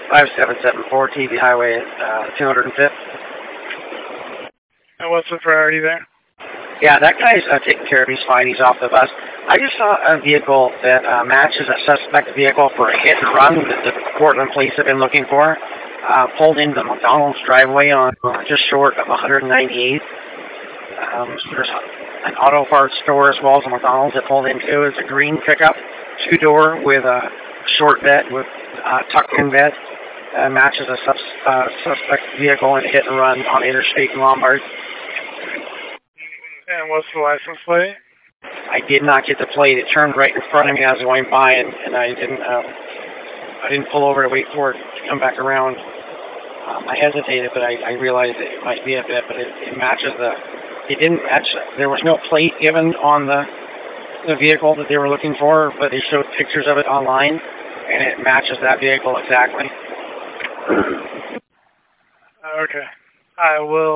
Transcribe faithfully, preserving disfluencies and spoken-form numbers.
five seven seven four T V Highway uh, two hundred fifth. And what's the priority there? Yeah, that guy's uh, taken care of. He's fine. He's off the bus. I just saw a vehicle that uh, matches a suspect vehicle for a hit and run that the Portland police have been looking for. Uh, pulled into the McDonald's driveway on uh, just short of one hundred ninety-eighth. Um, there's an auto parts store as well as a McDonald's that pulled into. It's a green pickup, two-door with a short bed with uh, tucked-in bed. Uh, matches a sus uh, suspect vehicle in a hit and run on Interstate in Lombard. And what's the license plate? I did not get the plate. It turned right in front of me as I went by, and, and I didn't. Uh, I didn't pull over to wait for it to come back around. Um, I hesitated, but I, I realized it might be a bit, but it, it matches the. It didn't match. There was no plate given on the the vehicle that they were looking for, but they showed pictures of it online, and it matches that vehicle exactly. Okay, I will.